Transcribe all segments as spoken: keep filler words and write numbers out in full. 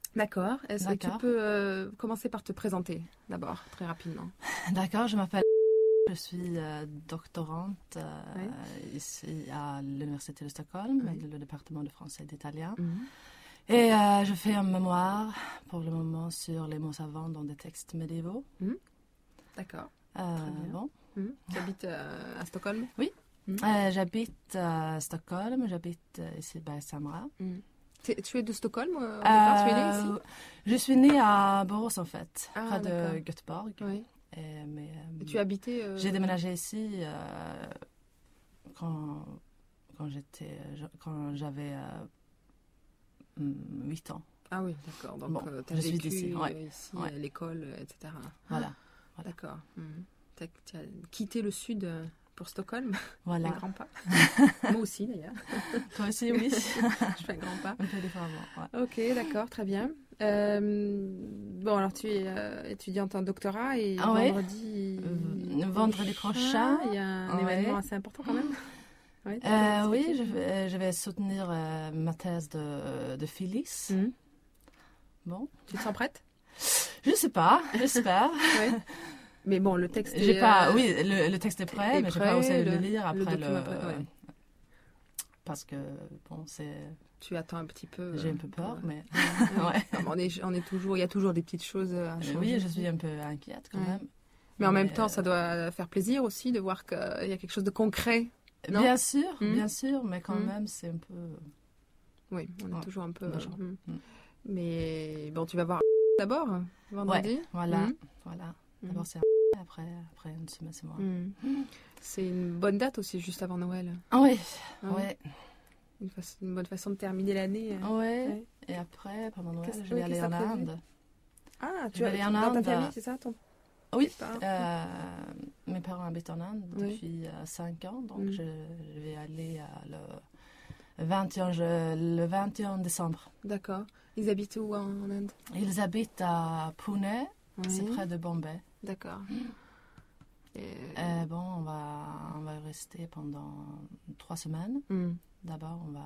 D'accord. Est-ce que tu D'accord. peux euh, commencer par te présenter d'abord, très rapidement? D'accord, je m'appelle. Je suis euh, doctorante euh, Oui. ici à l'Université de Stockholm, Oui. le département de français et d'italien. Mhm. Et euh, je fais un mémoire pour le moment sur les mots savants dans des textes médiévaux. Mhm. D'accord. Euh, Très bien. bon. Mhm. Tu habites euh, à Stockholm? Oui. Mhm. Euh, j'habite à Stockholm, j'habite euh, ici à Samra. Mhm. T'es- Tu es de Stockholm euh, au départ? Tu es né ici? Euh, je suis née à Borås en fait, Ah, près de d'accord. Göteborg. Oui. Et, mais, euh, Et tu as habité euh, j'ai déménagé ici euh, quand, quand, j'étais, quand j'avais euh, huit ans. Ah oui, d'accord. Donc, Bon, tu as je suis vécu d'ici, ouais, euh, ici ouais. à l'école, et cetera. Voilà. voilà. D'accord. Mhm. Tu as, tu as quitté le sud euh, pour Stockholm, voilà. un grand pas. Moi aussi, d'ailleurs. Toi aussi, oui. Je fais un grand pas. Un peu différemment, ouais. Ok, d'accord, très bien. Euh, bon, alors tu es euh, étudiante en doctorat et Ah ouais. vendredi, Euh, vendredi prochain, il y a un ouais. événement assez important quand même. Ouais, tu peux Euh, oui, expliquer? je vais, je vais soutenir euh, ma thèse de, de Phyllis. Mhm. Bon. Tu te sens prête? Je sais pas, j'espère. Ouais. Mais bon, le texte est... J'ai pas, euh, oui, le, le texte est prêt, est mais j'ai prêt, pas osé le, le- lire le après le, document est prêt, ouais. parce que bon, c'est, Tu attends un petit peu. j'ai euh, un peu peur, pour- mais Ouais. ouais. Non, mais on est, on est toujours, il y a toujours des petites choses à changer. Oui, je suis un peu inquiète quand Ouais. même. Mais en même Mais, temps, ça doit faire plaisir aussi de voir qu'il y a quelque chose de concret. Non? Bien sûr, Mhm. bien sûr, mais quand Mhm. même, c'est un peu. Oui, on est Ouais. toujours un peu. Méchant. euh, Mm. Mais bon, tu vas voir d'abord, vendredi. Ouais, voilà, Mhm. voilà. Mhm. D'abord c'est après, après une semaine c'est moi. Mhm. C'est une bonne date aussi, juste avant Noël. Ah oui, Ouais. ouais, Une, fa- une bonne façon de terminer l'année. euh. ouais. Ouais. Et après, pendant Noël, Qu'est-ce- je vais oui, aller qu'est-ce que en t'as prévu? Inde. Ah, Je tu vais as aller en dans ta Inde. famille, c'est ça, ton Oui, tes parents? euh, mes parents habitent en Inde Oui. depuis cinq ans, donc Mm. je, je vais aller euh, le, vingt et un, je- le vingt et un décembre. D'accord. Ils habitent où en, en Inde? Ils habitent à Pune, Oui. c'est près de Bombay. D'accord. Et... Euh, bon, on va, on va rester pendant trois semaines. Mm. D'abord, on va,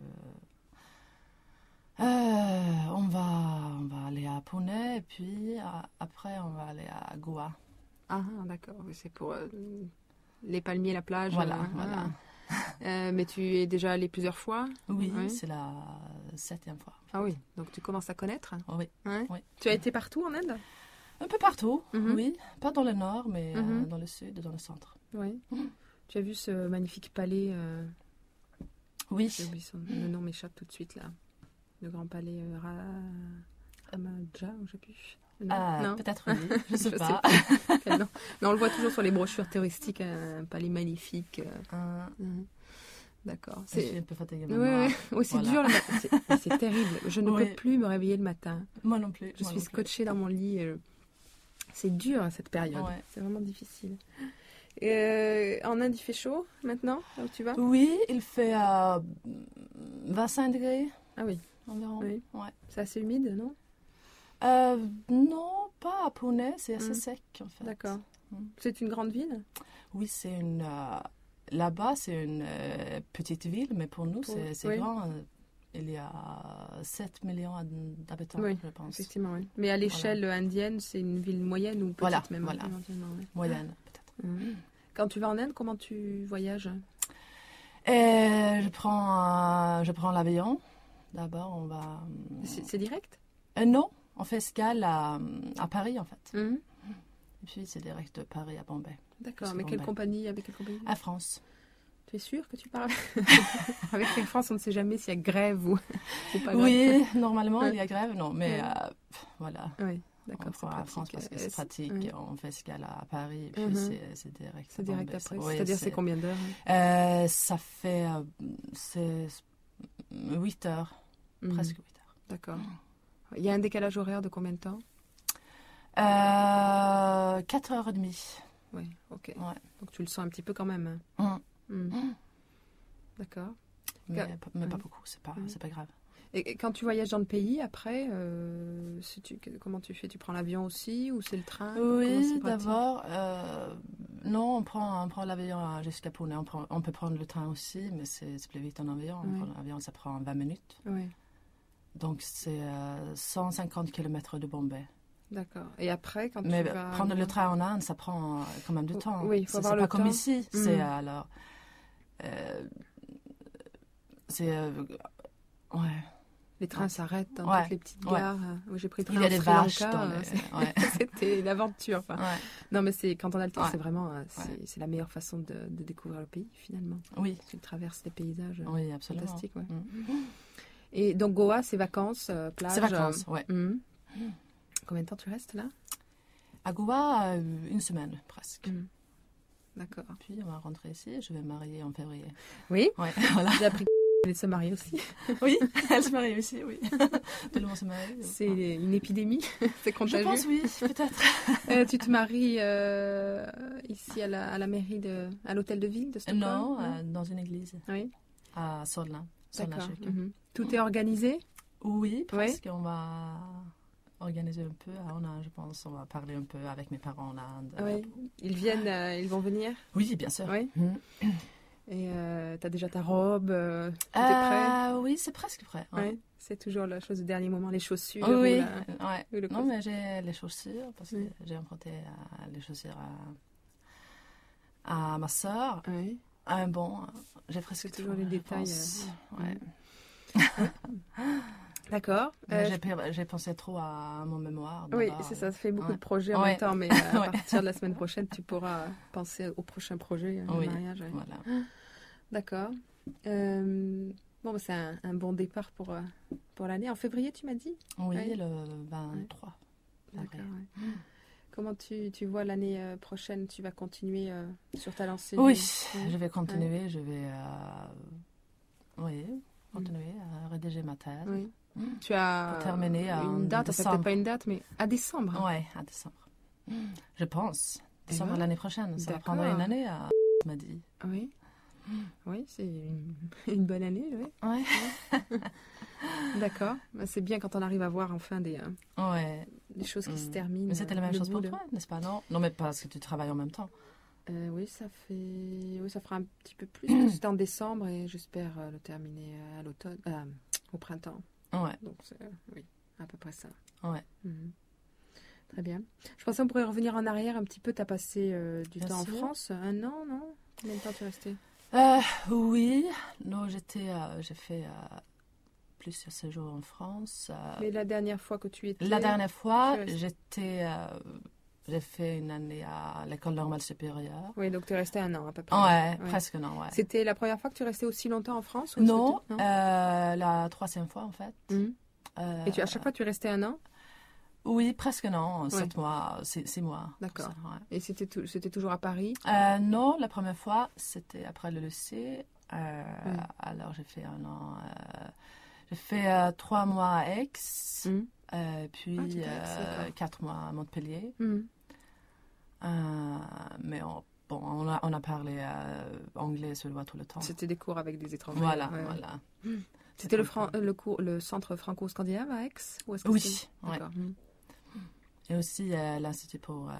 euh, euh, on va, on va aller à Pune et puis euh, après, on va aller à Goa. Ah, d'accord. Oui, c'est pour euh, les palmiers, la plage. Voilà, euh, voilà. ah. Euh, mais tu es déjà allé plusieurs fois? Oui, Oui. c'est la septième fois. Ah oui, donc tu commences à connaître? Oh, oui, Ouais. oui. Tu as été partout en Inde? Un peu partout, Mhm. oui. Pas dans le nord, mais euh, Mhm. dans le sud et dans le centre. Oui. Tu as vu ce magnifique palais euh, Oui. j'ai oublié son- le nom m'échappe tout de suite là. Le grand palais euh, Ra... Ramaja, ou je sais plus. Non, Ah, non. peut-être oui, je sais Je sais pas. Quel nom. Non, on le voit toujours sur les brochures touristiques, un palais magnifique. euh. Euh, Mhm. D'accord. je suis C'est un peu fatiguée oui, maintenant. oui. Oui, c'est Voilà. dur le matin. C'est- mais C'est terrible. Je ne Oui. peux plus me réveiller le matin. Moi non plus. Je moi suis non plus. scotchée dans mon lit. euh. C'est dur cette période. Ouais. C'est vraiment difficile. Euh, en Inde, il fait chaud maintenant, là où tu vas? Oui, il fait euh, vingt-cinq degrés Ah oui, environ. Oui. Ouais. c'est assez humide, non? Euh, non, pas à Pune, c'est assez Mm. sec en fait. D'accord. Mm. C'est une grande ville? Oui, c'est une. euh, là-bas, c'est une euh, petite ville, mais pour nous, Pour- c'est, c'est oui. grand. euh, Il y a sept millions d'habitants, Oui, je pense. Effectivement, oui. Mais à l'échelle indienne, c'est une ville moyenne ou petite Voilà, même voilà. éventuellement, oui. Moyenne, peut-être. Mhm. Quand tu vas en Inde, comment tu voyages? Et je prends, euh, je prends l'avion. D'abord, on va. C'est c'est direct? Euh, non, on fait escale à, à Paris, en fait. Mhm. Et puis, c'est direct de Paris à Bombay. D'accord, Jusqu'à mais quelle Bombay. compagnie? Avec quelle compagnie? À France. Tu es sûre que tu parles? Avec Air France, on ne sait jamais s'il y a grève ou, ou pas grève. Oui, normalement, Ouais. il y a grève, non, mais Ouais. euh, pff, voilà. Oui, On d'accord, c'est prend à pratique. France parce que Euh, c'est pratique. oui. On fait escale à Paris et puis Mhm. c'est, c'est direct. C'est à direct Bombay. après. Oui, C'est-à-dire, c'est combien d'heures? Euh, ça fait euh, c'est huit heures, Mhm. presque huit heures. D'accord. Il y a un décalage horaire de combien de temps? Euh, quatre heures trente. Oui, ok. Ouais. Donc tu le sens un petit peu quand même. hein. Mm. Mhm. D'accord. Mais, Car- pas- mais pas ouais. beaucoup, c'est pas, Ouais. c'est pas grave. Et et quand tu voyages dans le pays, après, euh, si tu, que- comment tu fais? Tu prends l'avion aussi ou c'est le train? Comment Oui, c'est pratique? d'abord, euh, non, on prend, on prend l'avion jusqu'à Pune. On, prend- on peut prendre le train aussi, mais c'est, c'est plus vite en avion. Oui. On prend l'avion, ça prend vingt minutes. Oui. Donc, c'est euh, cent cinquante kilomètres de Bombay. D'accord. Et après, quand Mais tu vas... prendre le train en Inde, ça prend quand même du Oh, temps. oui, il faut c'est, avoir c'est le pas temps. comme ici. Mm. C'est alors... Euh, c'est... Euh, ouais. Les trains Ouais. s'arrêtent dans Ouais. toutes les petites Ouais. gares. Moi, j'ai pris le train Il y a en des Sri vaches Lanka, dans euh, les... c'est- Ouais. C'était une aventure. Enfin. Ouais. Non, mais c'est quand on a le temps, Ouais. c'est vraiment euh, c'est, Ouais. c'est la meilleure façon de, de découvrir le pays, finalement. Oui. Tu traverses des paysages euh, Oui, absolument. fantastiques. Ouais. Mm. Et donc, Goa, c'est vacances, euh, plage. C'est vacances, euh, ouais. hum. Combien de temps tu restes là? À Goa, euh, une semaine presque. Hum. D'accord. Puis on va rentrer ici. Je vais me marier en février. Oui, Ouais, voilà. j'ai appris qu'elle se marie aussi. Oui, elle se marie aussi, oui. Tout le monde se marie. C'est une épidémie, c'est Je contagieux. pense, oui, peut-être. Euh, tu te maries euh, ici à la, à la mairie, de, à l'hôtel de ville de Stockholm? Non, hein euh, dans une église Oui, à Solna. Solna d'accord. kyrka. Mhm. Tout est organisé? Oui, presque. On va organiser un peu. On a, je pense, on va parler un peu avec mes parents en Inde. Oui. Ils viennent, euh, ils vont venir? Oui, bien sûr. Oui. Mm. Et euh, t'as déjà ta robe? euh, tout est prêt? Euh, oui, c'est presque prêt. Ouais. Oui. C'est toujours la chose du dernier moment, les chaussures. Oui, ou la- ouais. ou le Non, cos- mais j'ai les chaussures parce que Mm. j'ai emprunté euh, les chaussures à, à ma soeur. Oui. Ah, bon, j'ai presque C'est toujours tout, les je détails, pense. euh, Ouais. D'accord. Mais Euh, j'ai, pe- j'ai pensé trop à mon mémoire. Oui, d'abord. c'est ça, ça fait beaucoup Ouais. de projets en Ouais. même temps, mais euh, à Ouais. partir de la semaine prochaine, tu pourras penser au prochain projet, euh, Oui, le mariage. ouais. voilà. D'accord. Euh, bon, bah, c'est un, un bon départ pour, euh, pour l'année. En février, tu m'as dit? Oui, Ouais. le vingt-trois. D'accord. février. ouais. Comment tu, tu vois l'année euh, prochaine? Tu vas continuer euh, sur ta lancée? Oui, du- je vais continuer, je vais euh, oui, continuer à rédiger ma thèse. Oui. Mm. Tu as Pour terminer en une date, enfin, décembre. peut-être pas une date, mais à décembre. Ouais, à décembre. Je pense. Décembre ben, l'année prochaine. Ça va d'accord. prendre une année, à... m'a dit. Oui. Oui, c'est une, une bonne année, oui. Ouais. D'accord. Bah, c'est bien quand on arrive à voir enfin des, euh, Ouais. des choses qui Mm. se terminent. Mais c'était la euh, même le chose bout pour de- toi, n'est-ce pas? Non, non, mais parce que tu travailles en même temps. Euh, oui, ça fait, oui, ça fera un petit peu plus. parce que C'était en décembre et j'espère euh, le terminer à l'automne, euh, au printemps. Ouais, Donc c'est, euh, oui, à peu près ça. ouais. Mhm. Très bien. Je pensais qu'on pourrait revenir en arrière un petit peu. Tu as passé euh, du Bien temps sûr. en France, un an, non? Combien de temps tu es resté? Euh, oui, non, j'étais, euh, j'ai fait euh, plusieurs séjours en France. euh, Mais la dernière fois que tu étais. La dernière fois, tu restes- j'étais, euh, j'ai fait une année à l'école normale supérieure. Oui, donc tu es resté un an à peu près. Ouais, Ouais. presque non, ouais. C'était la première fois que tu restais aussi longtemps en France ou est-ce que Non, tu- euh, la troisième fois en fait. Mhm. Euh, Et tu, à chaque fois, tu restais un an? Oui, presque non, Ouais. sept mois, six, six mois. D'accord. comme ça, ouais. Et c'était, tou- c'était toujours à Paris? Euh, non, la première fois, c'était après le lycée. Euh, Ouais. Alors j'ai fait un an. euh, j'ai fait euh, trois mois à Aix, Mhm. euh, puis Ah, tu étais à Aix, euh, d'accord. quatre mois à Montpellier. Mhm. Euh, mais on, bon, on a, on a parlé euh, anglais et suédois tout le temps. C'était des cours avec des étrangers. Voilà, ouais. voilà. C'était le, comme fran- ça. euh, le, cours, le centre franco-scandinave à Aix ou est-ce que Oui, c'est- ouais. D'accord. Mhm. Et aussi euh, l'Institut pour, euh,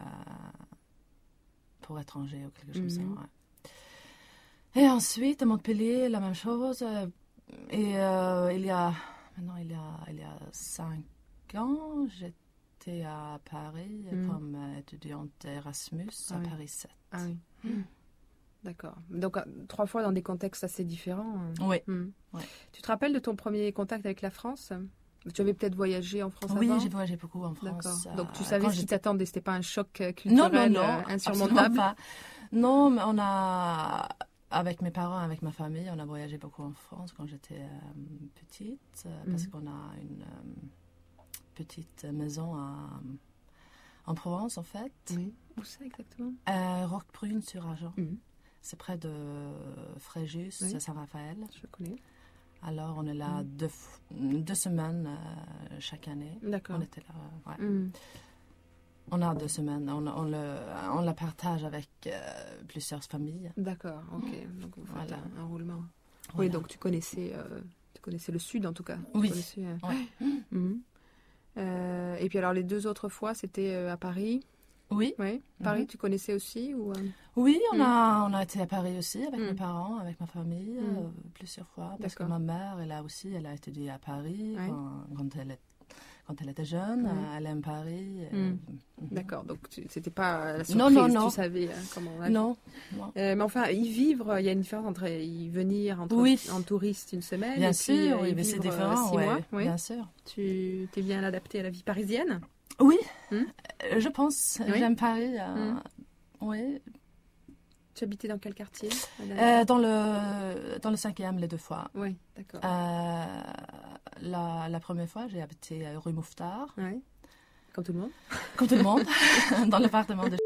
pour étrangers ou quelque chose Mhm. comme ça. Ouais. Et ensuite, à Montpellier, la même chose. euh, Et euh, il y a, maintenant, il y a, il y a cinq ans, j'étais à Paris Mhm. comme euh, étudiante Erasmus Ah à oui. Paris sept. Ah oui. Mhm. D'accord. Donc, euh, trois fois dans des contextes assez différents. hein. Oui. Mhm. Ouais. Tu te rappelles de ton premier contact avec la France? Tu avais peut-être voyagé en France Oui, avant? j'ai voyagé beaucoup en D'accord. France. euh, Donc, tu quand savais ce qui j'étais- t'attendait. C'était pas un choc euh, Non, non, culturel non, euh, absolument insurmontable? pas. Non, mais on a, avec mes parents, avec ma famille, on a voyagé beaucoup en France quand j'étais euh, petite, euh, parce Mhm. qu'on a une euh, petite maison à- en Provence, en fait. Oui. Où ça exactement? Euh, Roquebrune sur Argent. Mhm. C'est près de Fréjus, Oui. Saint-Raphaël. Je connais. Alors, on est là Mhm. deux, f- deux semaines euh, chaque année. D'accord. On était là, ouais. Mhm. On a deux semaines. On, on le, on la partage avec euh, plusieurs familles. D'accord, ok. Donc vous faites Voilà. un, un roulement. Oui, Voilà. donc tu connaissais, euh, tu connaissais le sud en tout cas. Tu Oui. connaissais, euh, Ouais. mhm. Euh, et puis alors les deux autres fois, c'était euh, à Paris. Oui. Oui. Paris, Mhm. tu connaissais aussi ou, euh, Oui, on, Mm. a, on a été à Paris aussi avec Mm. mes parents, avec ma famille, Mm. euh, plusieurs fois. Parce que D'accord. ma mère, elle a aussi, elle a étudié à Paris Ouais. quand, quand, elle, est- quand elle était jeune. Ouais. euh, Elle aime Paris. euh, Mm. mhm. D'accord, donc tu- c'était pas la Non, surprise, non, non. tu savais hein, comment on a Non, non. Euh, mais enfin, y vivre, il y a une différence entre y venir entre, Oui. en touriste une semaine Bien et sûr, puis euh, y oui, mais c'est vivre euh, différent, six ouais, mois. Oui. bien sûr. Tu t'es bien adapté à la vie parisienne. Oui, Hmm. euh, je pense. Oui. J'aime Paris. euh, Hmm. Oui. Tu habitais dans quel quartier Euh, dans, le, dans le cinquième, les deux fois. Oui, d'accord. Euh, la, la première fois, j'ai habité à rue Mouffetard, Ouais. Comme tout le monde. comme tout le monde, dans l'appartement de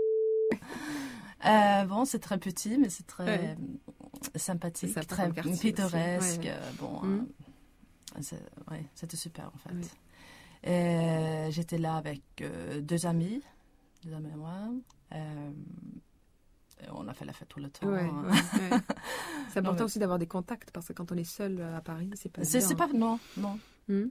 euh, bon, c'est très petit, mais c'est très Ouais. sympathique, C'est sympa très comme quartier pittoresque. aussi. Ouais, ouais. euh, Bon, Mm. euh, c'est- ouais, c'était super en fait. Oui. Et j'étais là avec euh, deux amis, deux amis à moi. Euh, et on a fait la fête tout le temps. Ouais, hein. ouais, ouais. C'est important mais- aussi d'avoir des contacts parce que quand on est seul à Paris, c'est pas C'est évident. c'est pas non non. Hmm.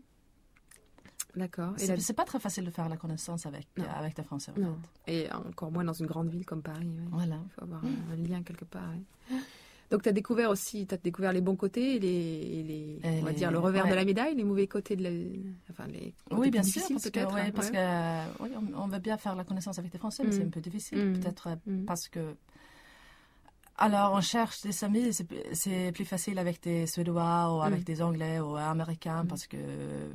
D'accord. Et, C'est la- c'est pas très facile de faire la connaissance avec Non. euh, avec des Français. En non. fait. Et encore moins dans une grande ville comme Paris. ouais. Voilà. Il faut avoir un, un lien quelque part. ouais. Donc, tu as découvert aussi, tu as découvert les bons côtés et les, et les Et on va les- dire, le revers ouais. de la médaille, les mauvais côtés de la... Enfin, les côtés Oui, bien plus sûr, difficiles, parce que, peut-être. ouais, hein, parce ouais. que euh, oui, on, on veut bien faire la connaissance avec des Français, mais Mm. c'est un peu difficile, Mm. peut-être euh, Mm. parce que. Alors, on cherche des amis, c'est plus- c'est plus facile avec des Suédois ou avec Mm. des Anglais ou Américains Mm. parce que euh,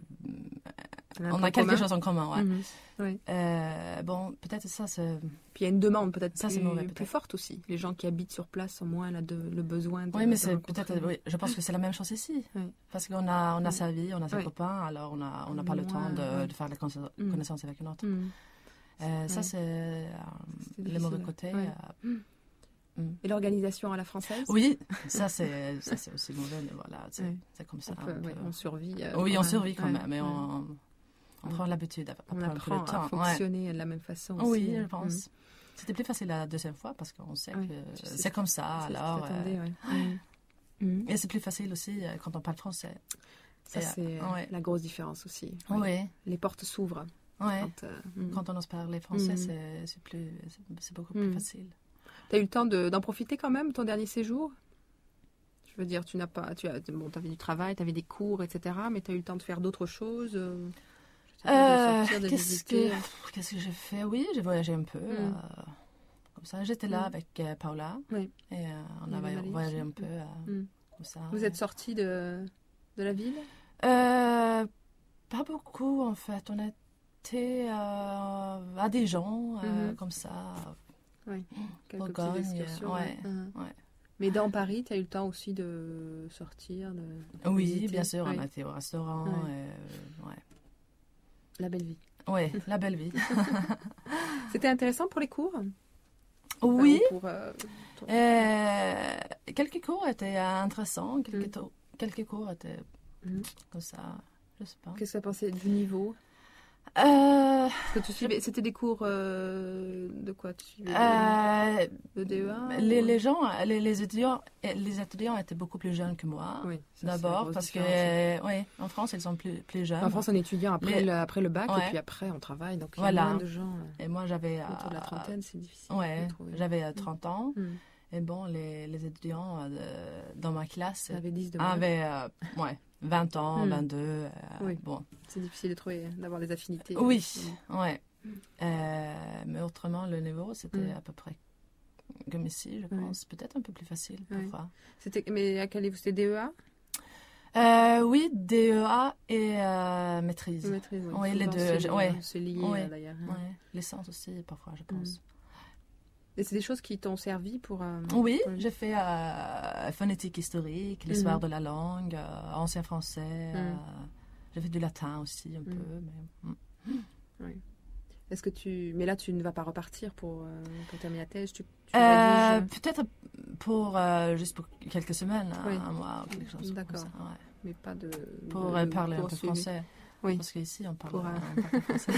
Un on point a quelque commun. chose en commun. Ouais. Mhm. Ouais. Euh, bon, peut-être ça, c'est. Puis il y a une demande peut-être Ça, plus, c'est mauvais, plus peut-être. forte aussi. Les gens qui habitent sur place ont moins là, de, le besoin de. Oui, mais de c'est rencontrer. peut-être. Oui, je pense que c'est la même chose ici. Oui. Parce qu'on a, on a Oui. sa vie, on a ses Oui. copains, alors on n'a on n'a On pas est le temps moins, de, ouais. de faire la connaissance Mm. connaissance avec une autre. Mhm. Euh, ça, Ouais. c'est euh, C'est le mauvais difficile. côté. Ouais. euh, Et l'organisation à la française. Oui, ça c'est ça c'est aussi mauvais, mais voilà, c'est Ouais. c'est comme ça. On, peut- un ouais, peu. on survit. euh, Oui, quand on même. survit quand Ouais, même, mais ouais. on, on Ouais. prend l'habitude, On après un peu apprend de temps. à fonctionner de la même façon. Ouais. Oui, aussi, je hein. pense. C'était plus facile la deuxième fois parce qu'on sait Ouais, que tu sais c'est comme ça. Mhm. C'est ce Alors, qui t'attendait, euh, ouais. Mhm. Mhm. et c'est plus facile aussi euh, quand on parle français. Ça, Et, euh, c'est euh, ouais. la grosse différence aussi. Oui, Ouais. ouais. Les portes s'ouvrent. Quand, euh, mhm. Quand on ose parler français, Mhm. c'est c'est plus, c'est- c'est beaucoup Mhm. plus facile. T'as eu le temps de- d'en profiter quand même, ton dernier séjour? Je veux dire, tu n'as pas, tu as, bon, t'avais du travail, t'avais des cours, et cetera. Mais t'as eu le temps de faire d'autres choses, euh, je sais pas, de Euh, sortir, de Qu'est-ce visiter. que qu'est-ce que j'ai fait? Oui, j'ai voyagé un peu. Mm. euh, comme ça, j'étais là Mm. avec euh, Paula. Oui. Et euh, on Il y a avait Marie voyagé aussi. un peu euh, Mm. comme ça. Vous êtes sortis de, de la ville? Euh, Pas beaucoup en fait. On était euh, à Dijon, euh, Mhm. comme ça. Quelques Bourgogne, petites excursions. ouais, Mhm. ouais. Mais dans Paris, tu as eu le temps aussi de sortir, de, de Oui, visiter. bien sûr, Oui. on a été au restaurant. Ouais. et, euh, ouais. La belle vie. Ouais, la belle vie. C'était intéressant pour les cours? Oui, Enfin, pour, euh, ton- euh, quelques cours étaient euh, intéressants, Mm. quelques, to- quelques cours étaient Mhm. comme ça, je sais pas. Qu'est-ce que tu as pensé du niveau? Euh, Parce que tu suivais, c'était des cours euh, de quoi tu suivais? euh, De D E A? les, ou- les gens, les, les étudiants, les étudiants étaient beaucoup plus jeunes que moi. Oui, ça, c'est la D'abord grosse parce que, différence. oui, en France ils sont plus, plus jeunes. En France, on est étudiant après, Les- le, après le bac Ouais. et puis après on travaille. Donc il y a Voilà. moins de gens euh, Et moi j'avais, autour de la euh, trentaine, c'est difficile ouais, de trouver. j'avais euh, trente ans. Hmm. Et bon, les, les étudiants euh, dans ma classe Ça avait dix de moins. avaient euh, ouais, vingt ans, Mm. vingt-deux. euh, Oui. Bon, C'est difficile de trouver, d'avoir des affinités. oui, Hmm. ouais. Euh, mais autrement, le niveau, c'était Mm. à peu près comme ici, je Ouais. pense. Peut-être un peu plus facile Ouais. parfois. C'était, mais à quel niveau? C'était D E A? Euh, oui, D E A et euh, maîtrise. Maîtrise, oui. Oui, les Souvent, deux, C'est, je- ouais. c'est lié Ouais. euh, d'ailleurs. hein. Ouais, licence aussi, parfois, je pense. Et c'est des choses qui t'ont servi pour. euh, Oui, pour- j'ai fait euh, phonétique historique, l'histoire Mhm. de la langue, euh, ancien français. euh, j'ai fait du latin aussi un Mhm. peu. Mais... mm. Est-ce que tu. Mais là, tu ne vas pas repartir pour, euh, pour terminer la thèse. Tu, tu Euh, rédiges, Peut-être pour euh, juste pour quelques semaines, hein, Oui. un mois ou quelque chose comme D'accord. ça. Ouais. mais pas de. Pour de- euh, de parler un peu poursuivi. français. Oui. Parce qu'ici, on parle, Pour, euh, on parle français.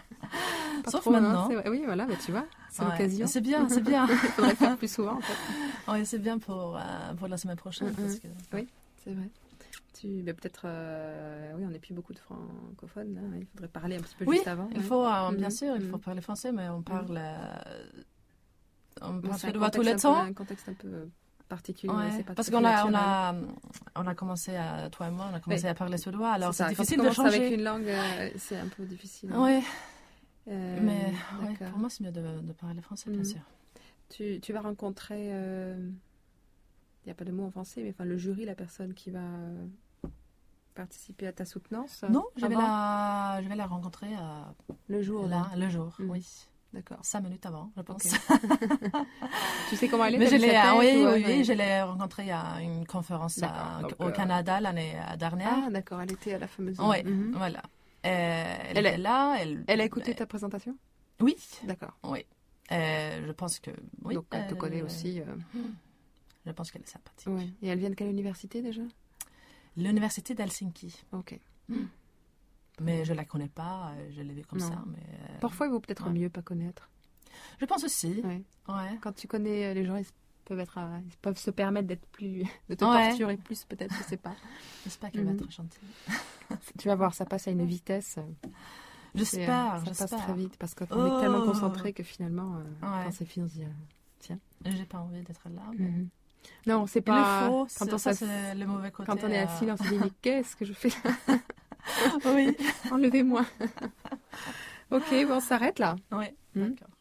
Pas Sauf trop, hein, maintenant. c'est vrai. Oui, voilà, mais tu vois, c'est Ouais. l'occasion. C'est bien, c'est bien. Il faudrait faire plus souvent, en fait. Oui, c'est bien pour, euh, pour la semaine prochaine. Mhm. Parce que... Oui, c'est vrai. Tu, ben, peut-être, euh, oui, on n'est plus beaucoup de francophones. Hein. Il faudrait parler un petit peu Oui, juste avant. il ouais. faut, euh, bien Mhm. sûr, il faut Mhm. parler français, mais on parle, euh, on Bon, parle c'est un suédois tout le contexte un peu- temps. un contexte un peu particulier. Ouais, Ouais, c'est pas parce tout à qu'on fait a, on naturel. a, on a commencé à, toi et moi, on a commencé Oui. à parler suédois, alors c'est ça. difficile Quand de tu commences avec changer. une langue, euh, c'est un peu difficile. Oui, Euh, mais ouais, d'accord. pour moi, c'est mieux de, de parler français, bien Mhm. sûr. Tu, tu vas rencontrer, il n'y a pas de mot en français, mais enfin le jury, la personne qui va euh, participer à ta soutenance. Non, je vais, avant la, je vais la rencontrer euh, le jour. là, donc. le jour, Mhm. oui. D'accord. Cinq minutes avant, je pense. Ok. Tu sais comment elle est? Mais t'as je vu sa l'ai, ah tête, oui, ou, oui, euh, oui, ouais. je l'ai rencontrée à une conférence D'accord, à- donc, au euh, Canada l'année dernière. Ah, d'accord, elle était à la fameuse. Oui, Mhm. voilà. Euh, elle, Elle était a- là. Elle, Elle a écouté ta présentation? Oui, D'accord. oui. Euh, je pense que oui. Donc elle te connaît euh, aussi. euh, Je pense qu'elle est sympathique. ouais. Et elle vient de quelle université déjà? L'université d'Helsinki. Ok. Mais je la connais pas, euh, je l'ai vue comme Non. ça. Mais euh, Parfois, il vaut peut-être ouais. mieux pas connaître. je pense aussi. Ouais. Ouais. Quand tu connais euh, les gens, ils peuvent être, euh, ils peuvent se permettre d'être plus, de te Ouais. torturer plus peut-être, je sais pas. J'espère qu'elle va Mhm. être gentille. Tu vas voir, ça passe à une vitesse. euh, c'est, euh, J'espère, Ça passe j'espère. très vite parce qu'on Oh. est tellement concentré que finalement, euh, Ouais. quand c'est fini, on se dit. euh, J'ai pas envie d'être là. Mais... Mhm. Non, c'est Il pas. le faut. Quand ça, on, ça, s'ass- c'est le mauvais côté. quand on est euh, assis, on se dit mais qu'est-ce que je fais là? oui. Enlevez-moi. Ok, bon, on s'arrête là. Oui. Mhm. D'accord.